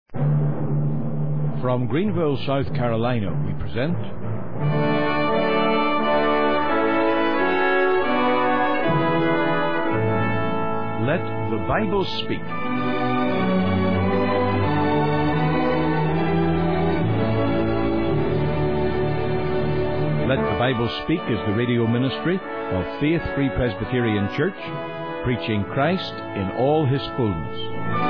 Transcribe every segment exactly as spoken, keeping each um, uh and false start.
From Greenville, South Carolina, we present Let the Bible Speak. Let the Bible Speak is the radio ministry of Faith Free Presbyterian Church, preaching Christ in all His fullness.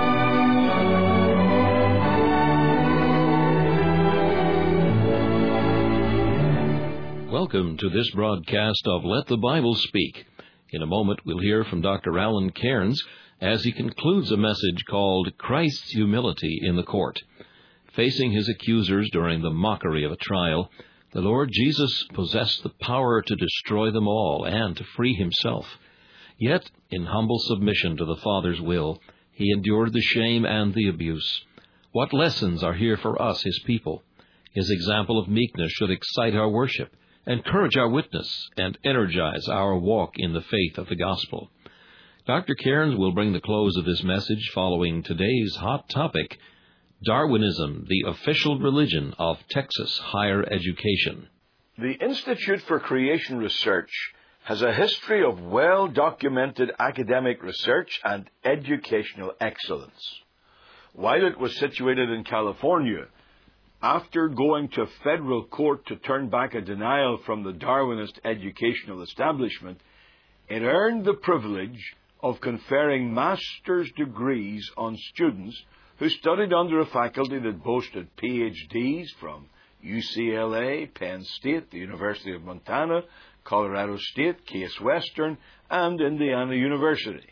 Welcome to this broadcast of Let the Bible Speak. In a moment, we'll hear from Doctor Alan Cairns as he concludes a message called Christ's Humility in the Court. Facing his accusers during the mockery of a trial, the Lord Jesus possessed the power to destroy them all and to free himself. Yet, in humble submission to the Father's will, he endured the shame and the abuse. What lessons are here for us, his people? His example of meekness should excite our worship, encourage our witness, and energize our walk in the faith of the gospel. Doctor Cairns will bring the close of this message following today's hot topic, Darwinism, the official religion of Texas higher education. The Institute for Creation Research has a history of well-documented academic research and educational excellence. While it was situated in California, after going to federal court to turn back a denial from the Darwinist educational establishment, it earned the privilege of conferring master's degrees on students who studied under a faculty that boasted P H Ds from U C L A, Penn State, the University of Montana, Colorado State, Case Western, and Indiana University.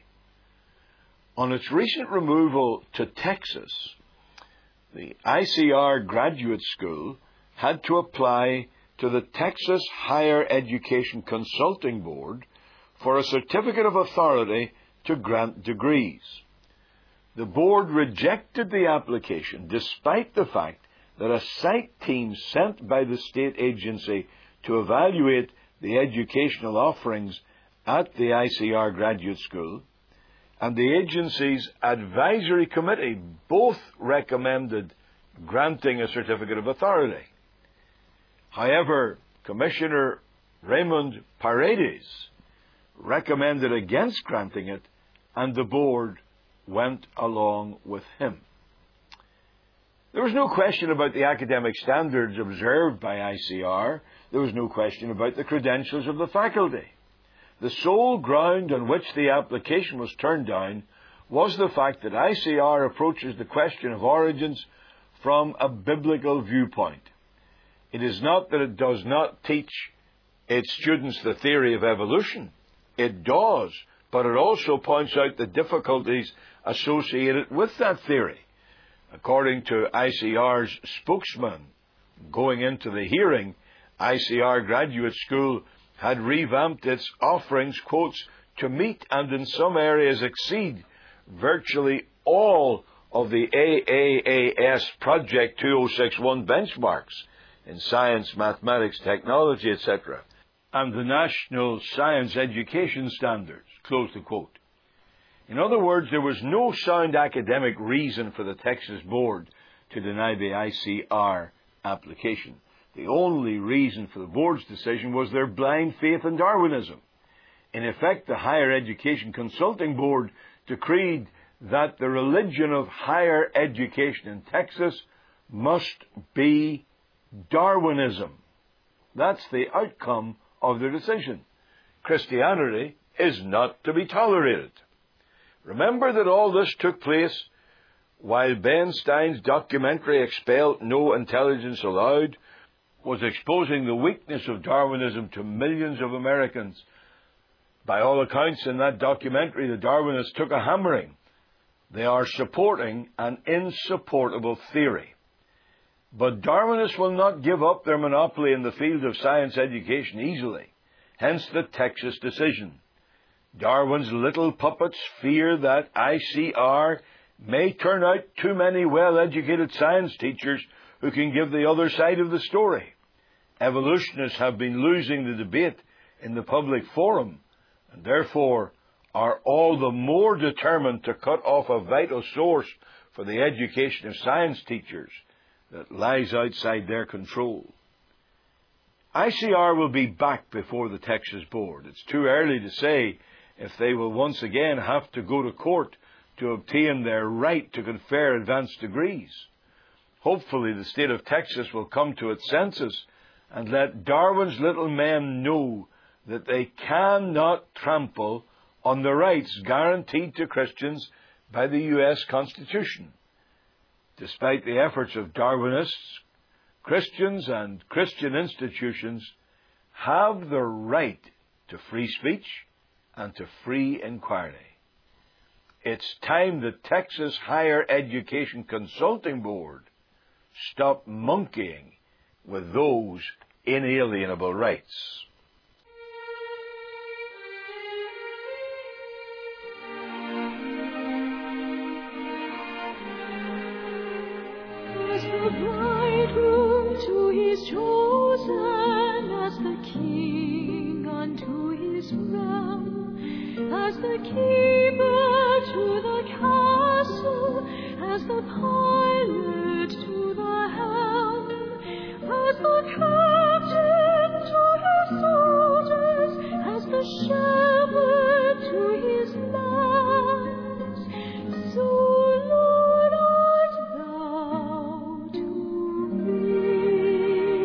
On its recent removal to Texas, the I C R Graduate School had to apply to the Texas Higher Education Consulting Board for a certificate of authority to grant degrees. The board rejected the application despite the fact that a site team sent by the state agency to evaluate the educational offerings at the I C R Graduate School and the agency's advisory committee both recommended granting a certificate of authority. However, Commissioner Raymond Paredes recommended against granting it, and the board went along with him. There was no question about the academic standards observed by I C R. There was no question about the credentials of the faculty. The sole ground on which the application was turned down was the fact that I C R approaches the question of origins from a biblical viewpoint. It is not that it does not teach its students the theory of evolution. It does, but it also points out the difficulties associated with that theory. According to I C R's spokesman, going into the hearing, I C R Graduate School had revamped its offerings, quotes, to meet and in some areas exceed virtually all of the A A A S Project two oh six one benchmarks in science, mathematics, technology, et cetera, and the National Science Education Standards, close the quote. In other words, there was no sound academic reason for the Texas Board to deny the I C R application. The only reason for the board's decision was their blind faith in Darwinism. In effect, the Higher Education Consulting Board decreed that the religion of higher education in Texas must be Darwinism. That's the outcome of their decision. Christianity is not to be tolerated. Remember that all this took place while Ben Stein's documentary Expel No Intelligence Allowed was exposing the weakness of Darwinism to millions of Americans. By all accounts in that documentary, the Darwinists took a hammering. They are supporting an insupportable theory. But Darwinists will not give up their monopoly in the field of science education easily, hence the Texas decision. Darwin's little puppets fear that I C R may turn out too many well-educated science teachers who can give the other side of the story. Evolutionists have been losing the debate in the public forum, and therefore are all the more determined to cut off a vital source for the education of science teachers that lies outside their control. I C R will be back before the Texas Board. It's too early to say if they will once again have to go to court to obtain their right to confer advanced degrees. Hopefully the state of Texas will come to its senses and let Darwin's little men know that they cannot trample on the rights guaranteed to Christians by the U S Constitution. Despite the efforts of Darwinists, Christians and Christian institutions have the right to free speech and to free inquiry. It's time the Texas Higher Education Consulting Board stopped monkeying with those inalienable rights. As the bridegroom to his chosen, as the king unto his realm, as the keeper to the castle, as the pilot to the helm, as the captain to his soldiers, as the shepherd to his lambs, so Lord art thou to me.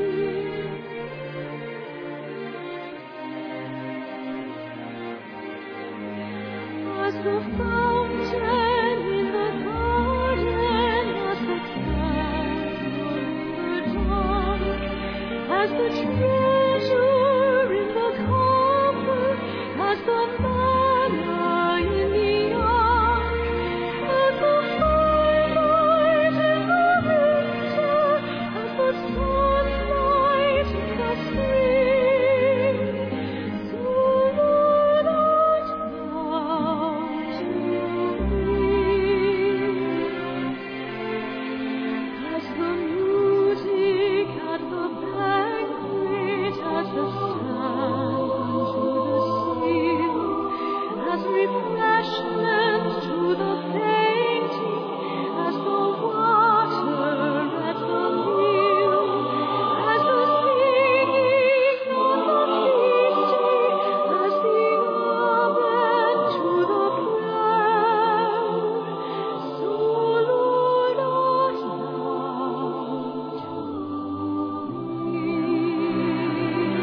As the fountain in the garden, as the candle in the dark, as the treasure in the copper, as the manna in the ark, as the firelight in the winter, as the sunlight in the spring, so Lord art thou to me. As the music at the banquet, as the sand unto the seal, as refreshment to the fainting, as the water at the meal, as the singing on the feast day, as the oven to the bread, so Lord art thou to me.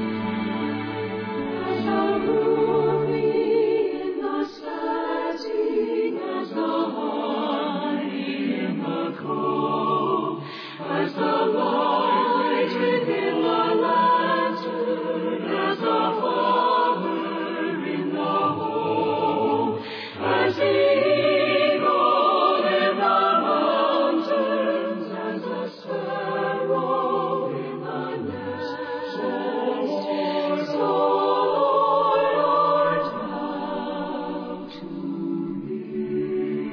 As the ruby in the setting, as the honey in the comb, as the light within the lantern, as the flower in the home, as the eagle in the mountains, as the sparrow in the nest, so Lord art thou to me.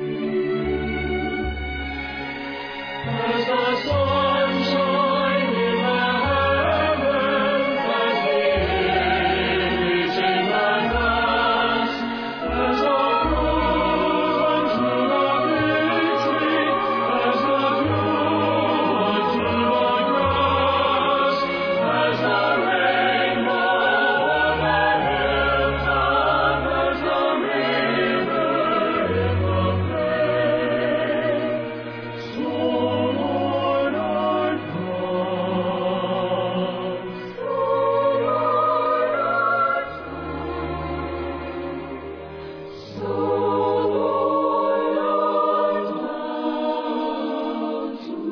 As the sunshine in the heavens, as the image in the glass, as the fruit unto the victory, as the dew unto the grass, as the rainbow on the hilltop, as the river in the plain, so Lord art thou, so Lord art thou, so Lord art thou to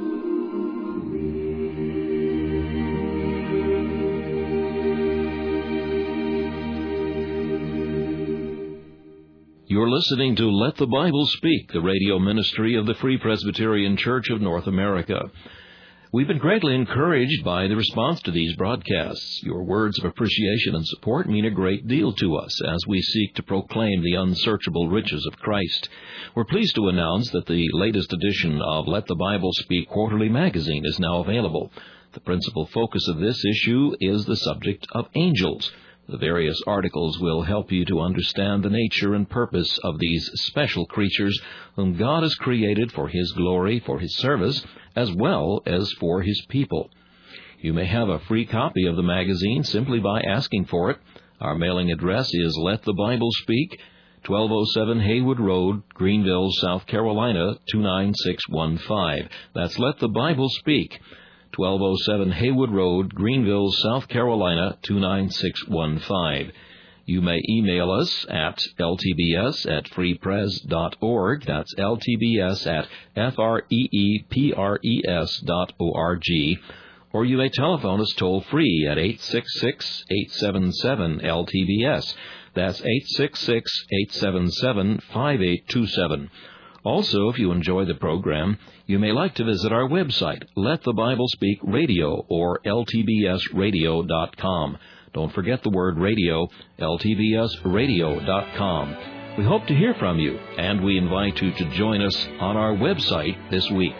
me. You're listening to Let the Bible Speak, the radio ministry of the Free Presbyterian Church of North America. We've been greatly encouraged by the response to these broadcasts. Your words of appreciation and support mean a great deal to us as we seek to proclaim the unsearchable riches of Christ. We're pleased to announce that the latest edition of Let the Bible Speak Quarterly Magazine is now available. The principal focus of this issue is the subject of angels. The various articles will help you to understand the nature and purpose of these special creatures whom God has created for His glory, for His service, as well as for His people. You may have a free copy of the magazine simply by asking for it. Our mailing address is Let the Bible Speak, twelve oh seven Haywood Road, Greenville, South Carolina, two nine six one five. That's Let the Bible Speak, twelve oh seven Haywood Road, Greenville, South Carolina, two nine six one five. You may email us at l t b s at free pres dot org. That's l t b s at f r e e p r e s dot org. Or you may telephone us toll-free at eight six six, eight seven seven, L T B S. That's eight six six, eight seven seven, five eight two seven. Also, if you enjoy the program, you may like to visit our website, Let the Bible Speak Radio, or l t b s radio dot com. Don't forget the word radio, l t b s radio dot com. We hope to hear from you, and we invite you to join us on our website this week.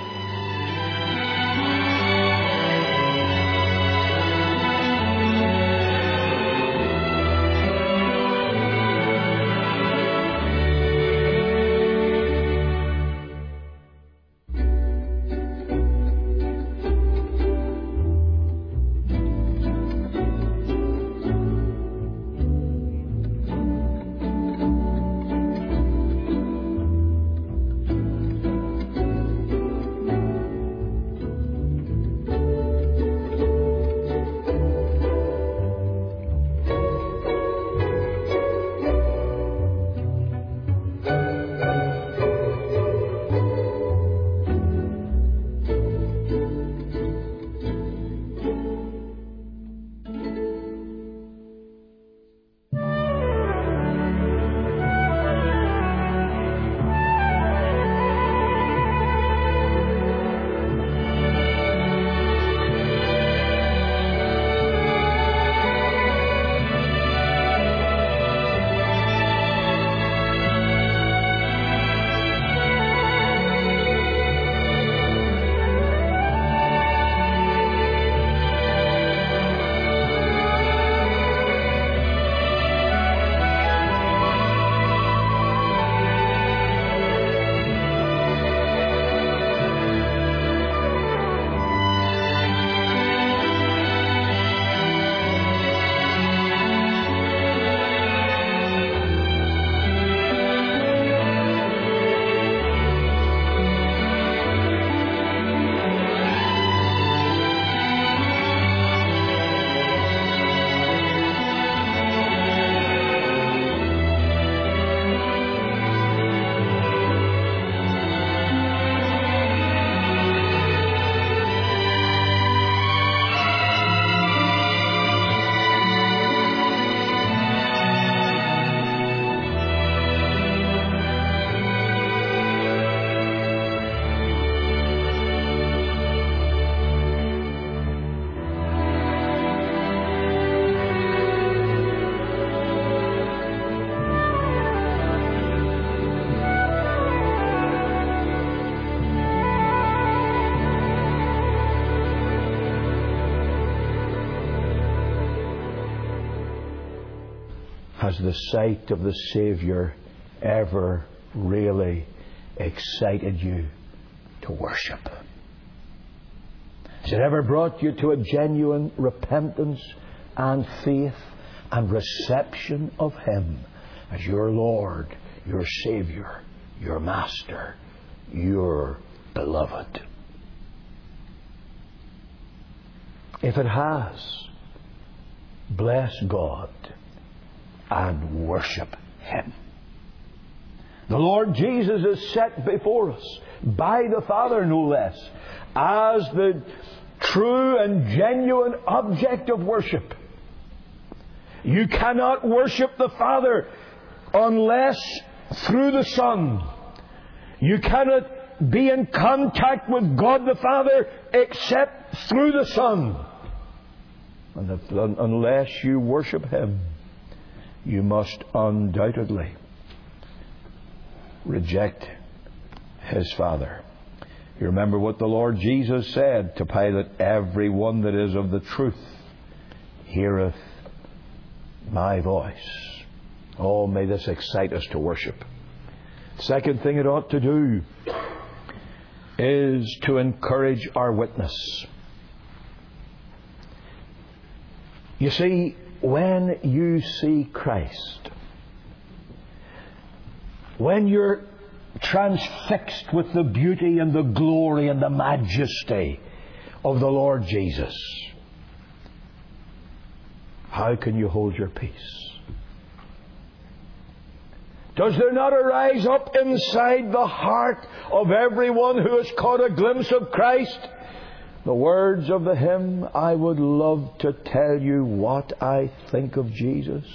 Has the sight of the Savior ever really excited you to worship? Has it ever brought you to a genuine repentance and faith and reception of Him as your Lord, your Savior, your Master, your Beloved? If it has, bless God and worship Him. The Lord Jesus is set before us, by the Father no less, as the true and genuine object of worship. You cannot worship the Father unless through the Son. You cannot be in contact with God the Father except through the Son. And if, unless you worship Him, you must undoubtedly reject His Father. You remember what the Lord Jesus said to Pilate, "Every one that is of the truth heareth My voice. Oh, may this excite us to worship. Second thing it ought to do is to encourage our witness. You see, when you see Christ, when you're transfixed with the beauty and the glory and the majesty of the Lord Jesus, how can you hold your peace? Does there not arise up inside the heart of everyone who has caught a glimpse of Christ the words of the hymn, I would love to tell you what I think of Jesus?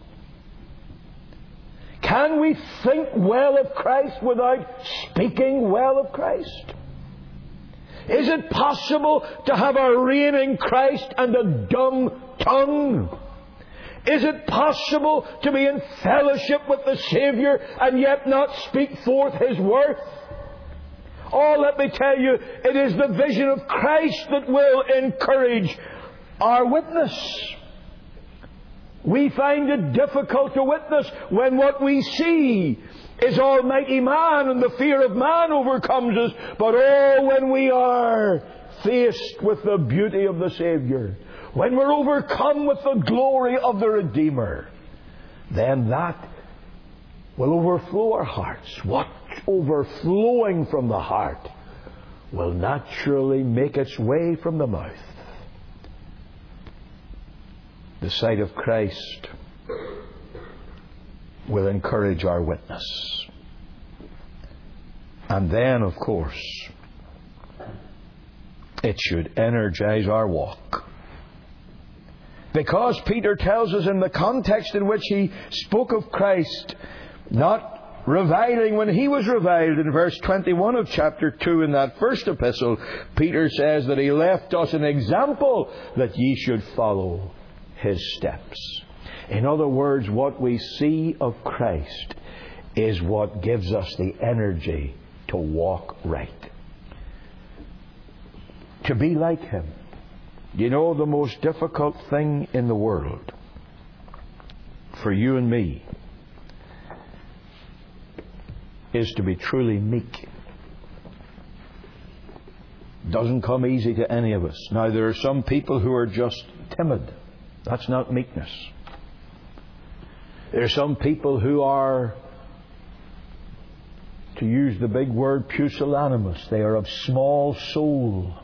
Can we think well of Christ without speaking well of Christ? Is it possible to have a reigning Christ and a dumb tongue? Is it possible to be in fellowship with the Saviour and yet not speak forth His worth? Oh, let me tell you, it is the vision of Christ that will encourage our witness. We find it difficult to witness when what we see is almighty man and the fear of man overcomes us. But oh, when we are faced with the beauty of the Saviour, when we're overcome with the glory of the Redeemer, then that will overflow our hearts. What overflowing from the heart will naturally make its way from the mouth. The sight of Christ will encourage our witness. And then, of course, it should energize our walk. Because Peter tells us in the context in which he spoke of Christ, not reviling when he was reviled, in verse twenty-one of chapter two in that first epistle, Peter says that he left us an example that ye should follow his steps. In other words, what we see of Christ is what gives us the energy to walk right, to be like Him. You know, the most difficult thing in the world for you and me is to be truly meek. Doesn't come easy to any of us. Now, there are some people who are just timid. That's not meekness. There are some people who are, to use the big word, pusillanimous. They are of small soul.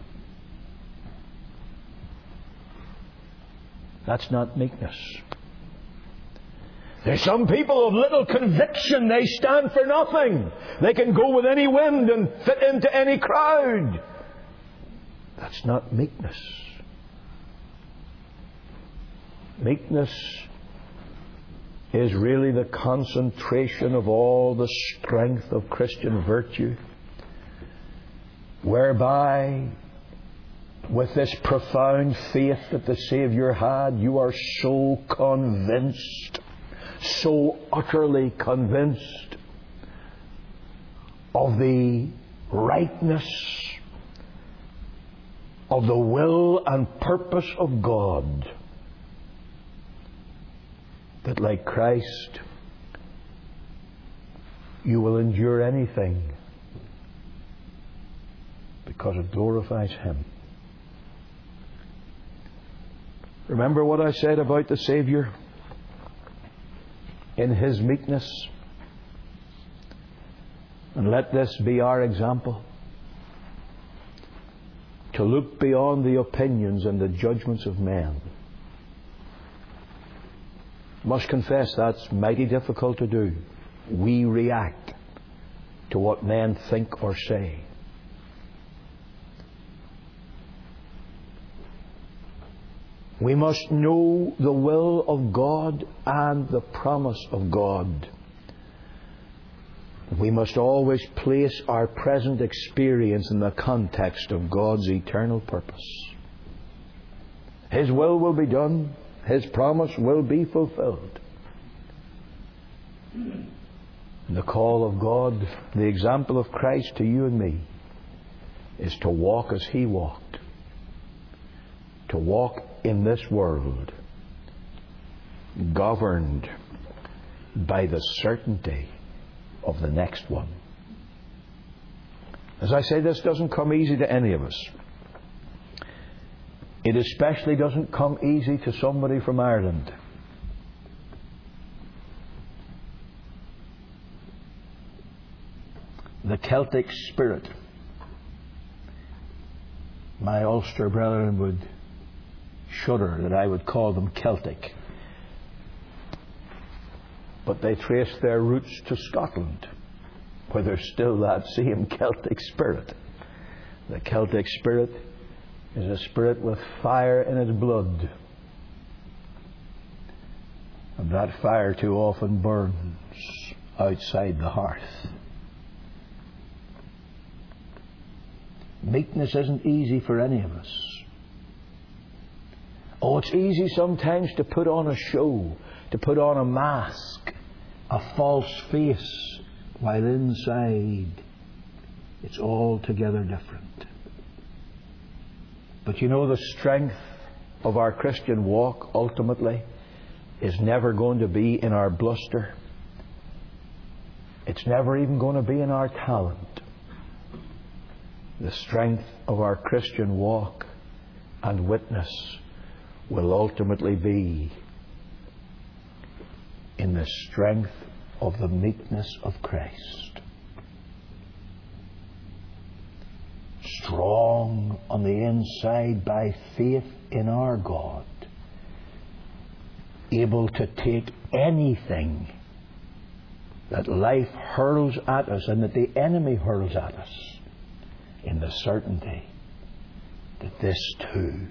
That's not meekness. There's some people of little conviction. They stand for nothing. They can go with any wind and fit into any crowd. That's not meekness. Meekness is really the concentration of all the strength of Christian virtue, whereby, with this profound faith that the Saviour had, you are so convinced, so utterly convinced of the rightness of the will and purpose of God, that like Christ, you will endure anything because it glorifies Him. Remember what I said about the Saviour in His meekness? And let this be our example. To look beyond the opinions and the judgments of men. Must confess that's mighty difficult to do. We react to what men think or say. We must know the will of God and the promise of God. We must always place our present experience in the context of God's eternal purpose. His will will be done. His promise will be fulfilled. And the call of God, the example of Christ to you and me, is to walk as He walked. To walk in this world governed by the certainty of the next one. As I say, this doesn't come easy to any of us. It especially doesn't come easy to somebody from Ireland. The Celtic spirit. My Ulster brethren would shudder that I would call them Celtic. But they trace their roots to Scotland, where there's still that same Celtic spirit. The Celtic spirit is a spirit with fire in its blood. And that fire too often burns outside the hearth. Meekness isn't easy for any of us. Oh, it's easy sometimes to put on a show, to put on a mask, a false face, while inside it's altogether different. But you know, the strength of our Christian walk ultimately is never going to be in our bluster. It's never even going to be in our talent. The strength of our Christian walk and witness will ultimately be in the strength of the meekness of Christ. Strong on the inside by faith in our God, able to take anything that life hurls at us and that the enemy hurls at us, in the certainty that this too,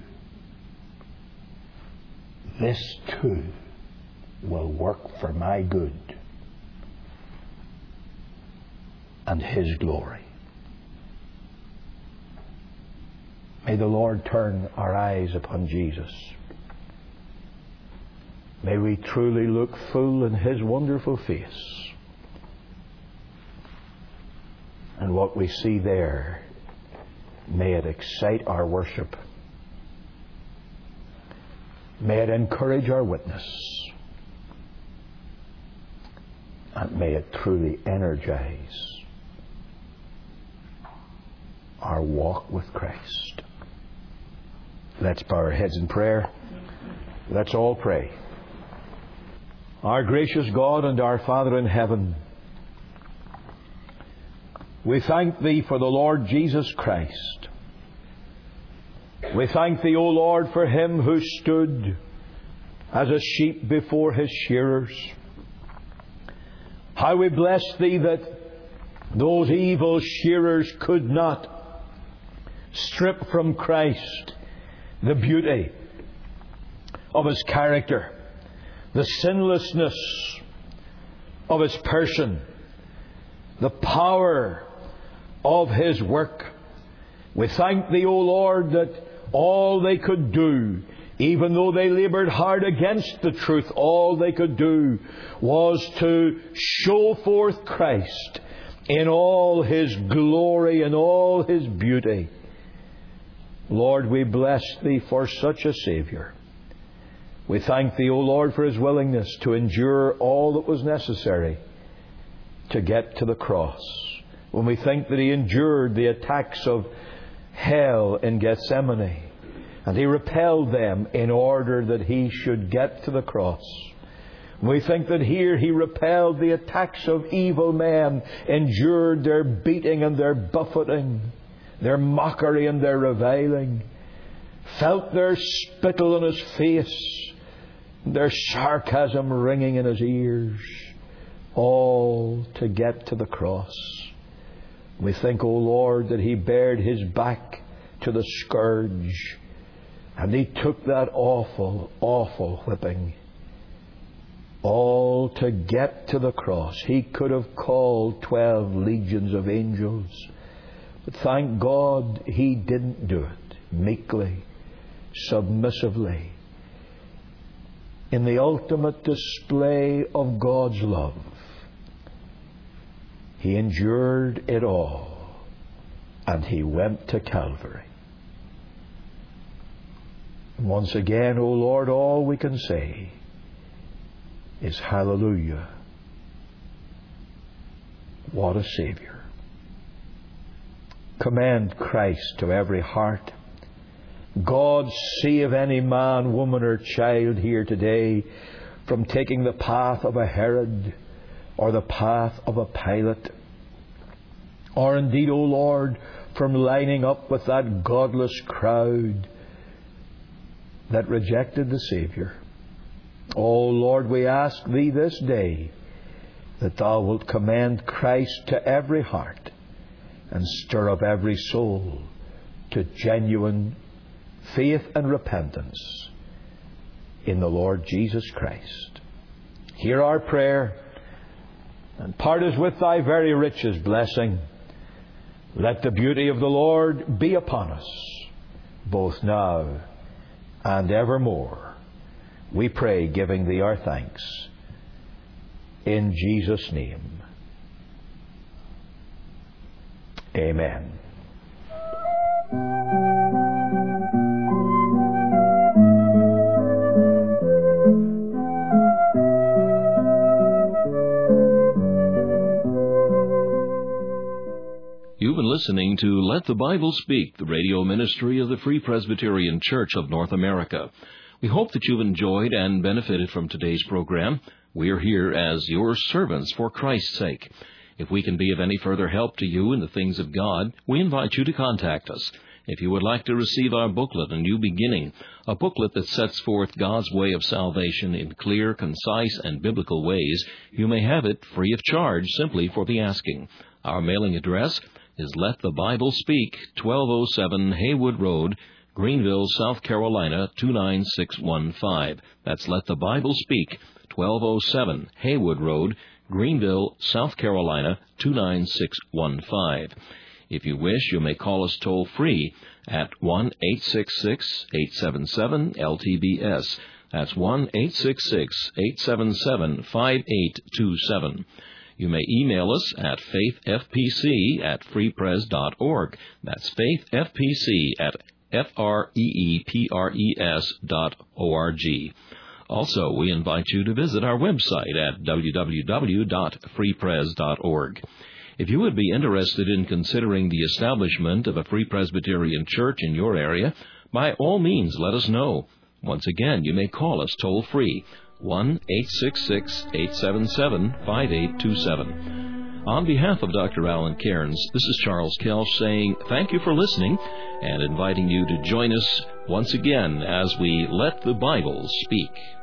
this too will work for my good and His glory. May the Lord turn our eyes upon Jesus. May we truly look full in His wonderful face. And what we see there, may it excite our worship. May it encourage our witness. And may it truly energize our walk with Christ. Let's bow our heads in prayer. Let's all pray. Our gracious God and our Father in heaven, we thank Thee for the Lord Jesus Christ. We thank Thee, O Lord, for Him who stood as a sheep before His shearers. How we bless Thee that those evil shearers could not strip from Christ the beauty of His character, the sinlessness of His person, the power of His work. We thank Thee, O Lord, that all they could do, even though they laboured hard against the truth, all they could do was to show forth Christ in all His glory and all His beauty. Lord, we bless Thee for such a Saviour. We thank Thee, O Lord, for His willingness to endure all that was necessary to get to the cross. When we think that He endured the attacks of hell in Gethsemane, and He repelled them in order that He should get to the cross. We think that here He repelled the attacks of evil men, endured their beating and their buffeting, their mockery and their reviling, felt their spittle on His face, their sarcasm ringing in His ears, all to get to the cross. We think, O Lord, that He bared His back to the scourge, and He took that awful, awful whipping, all to get to the cross. He could have called twelve legions of angels, but thank God He didn't do it. Meekly, submissively, in the ultimate display of God's love, He endured it all, and He went to Calvary. And once again, O Lord, all we can say is hallelujah. What a Savior. Commend Christ to every heart. God save any man, woman, or child here today from taking the path of a Herod or the path of a Pilate, or indeed, O Lord, from lining up with that godless crowd that rejected the Saviour. O Lord, we ask Thee this day that Thou wilt commend Christ to every heart and stir up every soul to genuine faith and repentance in the Lord Jesus Christ. Hear our prayer, and part us with Thy very riches blessing. Let the beauty of the Lord be upon us, both now and evermore. We pray, giving Thee our thanks. In Jesus' name. Amen. You've been listening to Let the Bible Speak, the radio ministry of the Free Presbyterian Church of North America. We hope that you've enjoyed and benefited from today's program. We are here as your servants for Christ's sake. If we can be of any further help to you in the things of God, we invite you to contact us. If you would like to receive our booklet, A New Beginning, a booklet that sets forth God's way of salvation in clear, concise, and biblical ways, you may have it free of charge simply for the asking. Our mailing address is Let the Bible Speak, twelve oh seven Haywood Road, Greenville, South Carolina, two nine six one five. That's Let the Bible Speak, twelve oh seven Haywood Road, Greenville, South Carolina, two nine six one five. If you wish, you may call us toll-free at one eight six six, eight seven seven, L T B S. That's one eight six six, eight seven seven, five eight two seven. You may email us at faithfpc at freepres dot org. That's faithfpc at F R E E P R E S dot O R G. Also, we invite you to visit our website at w w w dot freepres dot org. If you would be interested in considering the establishment of a Free Presbyterian Church in your area, by all means let us know. Once again, you may call us toll-free, one eight six six, eight seven seven, five eight two seven. On behalf of Doctor Alan Cairns, this is Charles Kelch saying thank you for listening and inviting you to join us once again as we let the Bible speak.